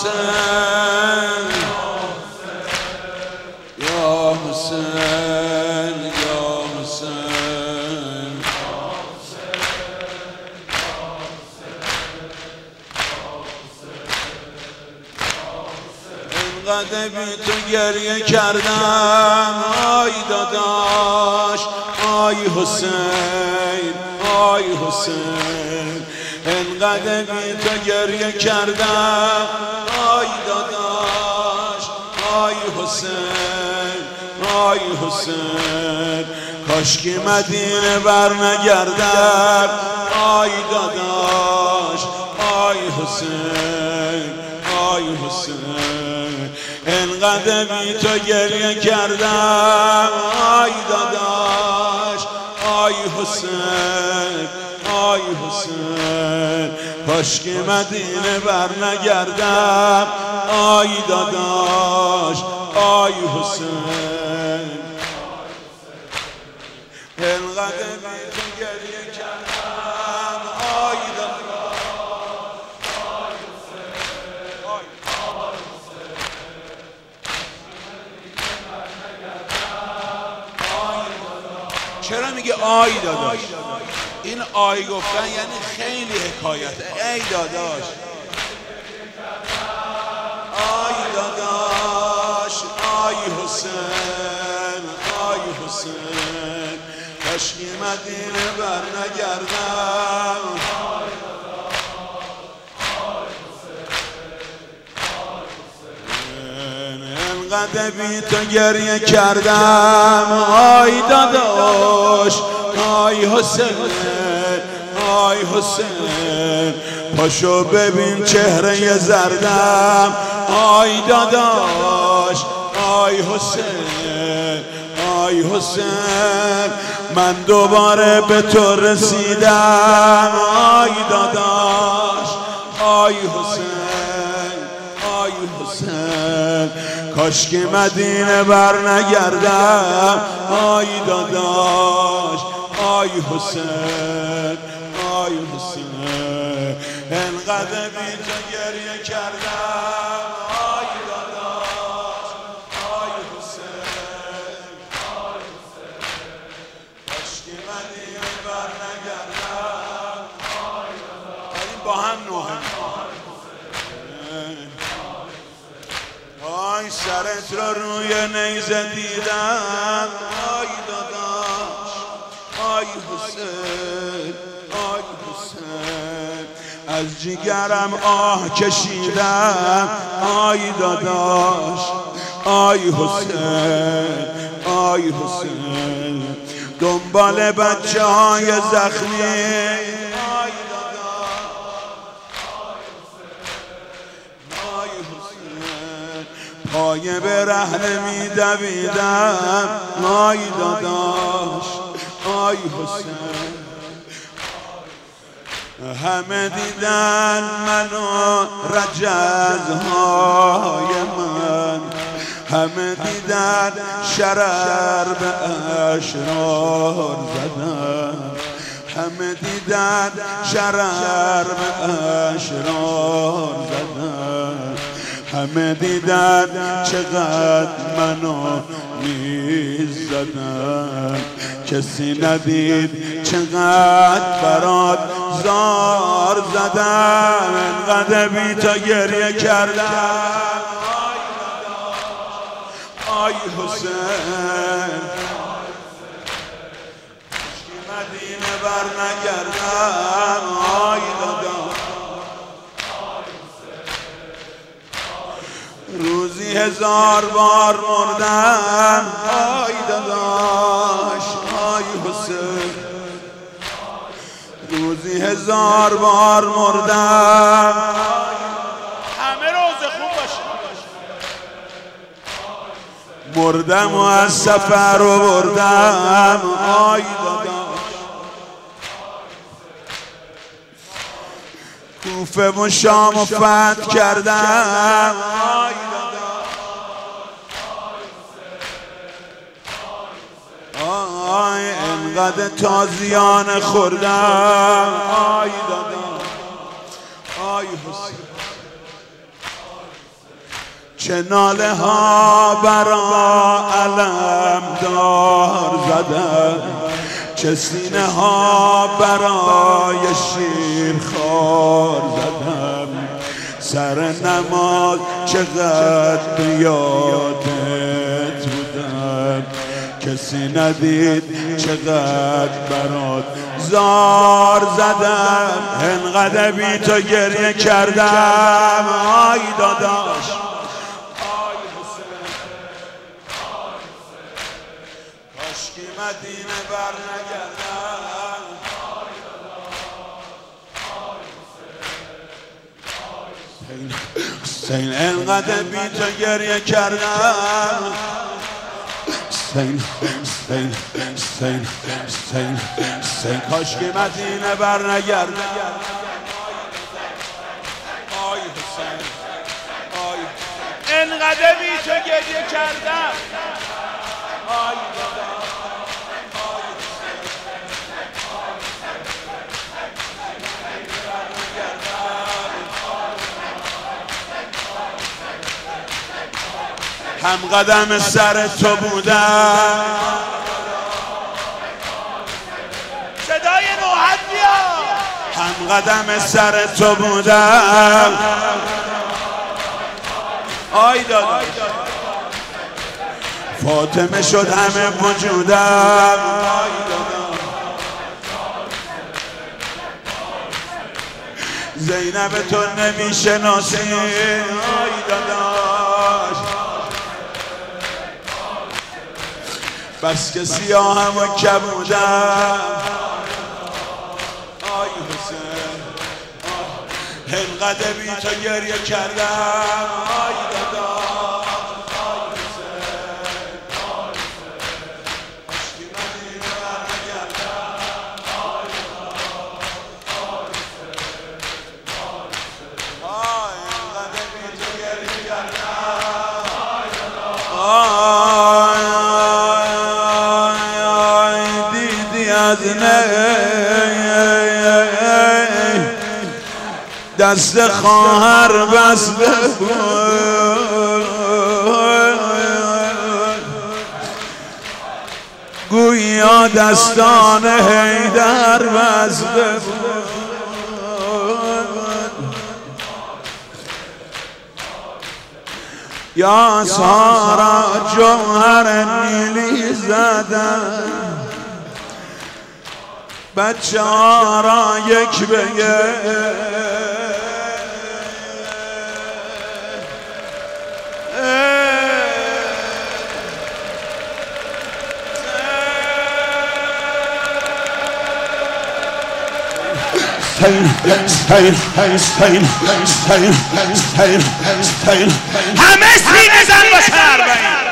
حسین یا حسین یا حسین اینقدر بی تو گریه کردم آی داداش آی حسین آی حسین اینقدر بی تو گریه کردم آی داداش آی حسین آی حسین کاشکی مدینه بر نگردم آی داداش آی حسین آی حسین اینقدر بی تو گریه کردم آی داداش آی حسین آی حسین کاشکی مدینه بر نگردم آی داداش آی حسین اینقدر بی تو گریه کردم آی داداش آی حسین آی حسین چرا میگه آی داداش؟ این آی گفتن یعنی خیلی حکایته. ای داداش آی داداش آی حسین آی حسین کاشکی مدینه بر نگردم اینقدر بی تو گریه کردم آی داداش آی حسین آی حسین پاشو ببین چهره زردم آی داداش آی حسین آی حسین من دوباره به تو رسیدم آی داداش آی حسین آی حسین کاشکی مدینه بر نگردم آی داداش آی حسین آی حسین اینقدر بی تو گریه کردم آی داداش آی حسین آی حسین کاشکی مدینه بر نگردم آی داداش با هم نوهم آی سرت رو روی نیزه دیدم آی داداش آی حسین آی حسین از جگرم آه کشیدم آی داداش آی حسین آی حسین دنبال بچه های زخمی پایه به رهن می دویدم آی داداش آی حسین همه دیدن منو رجزهای من همه دیدن شرر به اشرار زدن همه دیدن شرر به اشرار زدن همه دیدن چقدر منو میزدن کسی ندید چقدر برات زار زدم اینقدر بی تو گریه کردم آی حسین کاشکی مدینه بر نگردم آی داداش روزی 1000 بار مردم آی داداش آی حسین روزی 1000 بار مردم همه روز خوب باشه مردم و از سفر رو بردم آی داداش کوفه و شام و فتح کردم آی آی انقدر تازیانه خوردم آی داداش آی حسین چه ناله ها برا علم دار زدم، چه سینه ها برای شیر خار زدم. سر نماز چقدر یادت بودم، کسی ندید چقدر برات زار زدم. انقدر بی تو گریه کردم آی داداش، کاشکی مدینه بر نگردم. حسین انقدر بی تو گریه کردم. حسین حسین حسین حسین حسین کاشکی مدینه بر نگردم. آی حسین آی انقدر بی تو گریه کردم. آی هم قدم سر تو بودم. صدای نوحت بیا. هم قدم سر تو بودم. آی داداش فاطمه شد همه وجودم. زینب تو نمیشناسی آی داداش، بس که سیاهم و کبودم. آی حسین انقدر بی تو گریه کردم. آی داداش دیدی از دست خواهر بسته بود، گویا دستان حیدر بسته بود. یا سارا جوهر نیلی زدن، بچه ها را یک بگه همه سینه زن باشه.